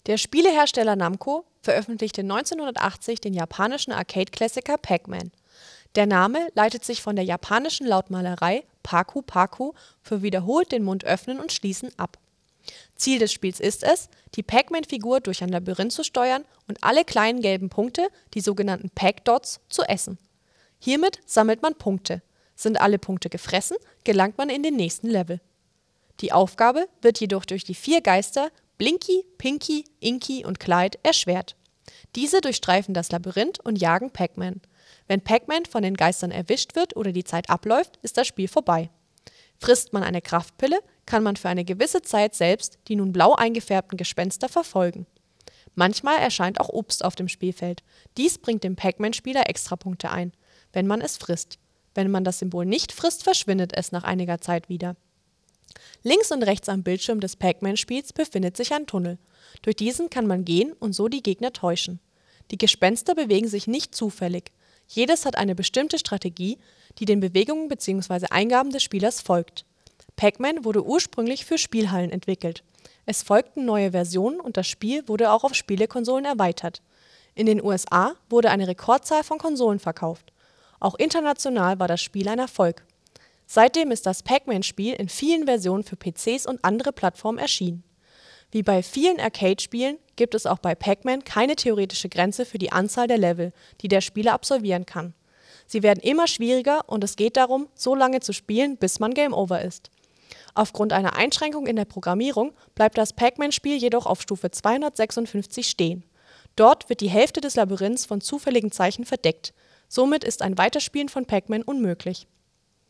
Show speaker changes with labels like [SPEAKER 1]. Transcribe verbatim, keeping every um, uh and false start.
[SPEAKER 1] Der Spielehersteller Namco veröffentlichte neunzehnhundertachtzig den japanischen Arcade-Klassiker Pac-Man. Der Name leitet sich von der japanischen Lautmalerei Paku-Paku für wiederholt den Mund öffnen und schließen ab. Ziel des Spiels ist es, die Pac-Man-Figur durch ein Labyrinth zu steuern und alle kleinen gelben Punkte, die sogenannten Pac-Dots, zu essen. Hiermit sammelt man Punkte. Sind alle Punkte gefressen, gelangt man in den nächsten Level. Die Aufgabe wird jedoch durch die vier Geister Blinky, Pinky, Inky und Clyde erschwert. Diese durchstreifen das Labyrinth und jagen Pac-Man. Wenn Pac-Man von den Geistern erwischt wird oder die Zeit abläuft, ist das Spiel vorbei. Frisst man eine Kraftpille, kann man für eine gewisse Zeit selbst die nun blau eingefärbten Gespenster verfolgen. Manchmal erscheint auch Obst auf dem Spielfeld. Dies bringt dem Pac-Man-Spieler Extrapunkte ein, wenn man es frisst. Wenn man das Symbol nicht frisst, verschwindet es nach einiger Zeit wieder. Links und rechts am Bildschirm des Pac-Man-Spiels befindet sich ein Tunnel. Durch diesen kann man gehen und so die Gegner täuschen. Die Gespenster bewegen sich nicht zufällig. Jedes hat eine bestimmte Strategie, die den Bewegungen bzw. Eingaben des Spielers folgt. Pac-Man wurde ursprünglich für Spielhallen entwickelt. Es folgten neue Versionen und das Spiel wurde auch auf Spielekonsolen erweitert. In den U S A wurde eine Rekordzahl von Konsolen verkauft. Auch international war das Spiel ein Erfolg. Seitdem ist das Pac-Man-Spiel in vielen Versionen für P Cs und andere Plattformen erschienen. Wie bei vielen Arcade-Spielen gibt es auch bei Pac-Man keine theoretische Grenze für die Anzahl der Level, die der Spieler absolvieren kann. Sie werden immer schwieriger und es geht darum, so lange zu spielen, bis man Game Over ist. Aufgrund einer Einschränkung in der Programmierung bleibt das Pac-Man-Spiel jedoch auf Stufe zweihundertsechsundfünfzig stehen. Dort wird die Hälfte des Labyrinths von zufälligen Zeichen verdeckt. Somit ist ein Weiterspielen von Pac-Man unmöglich.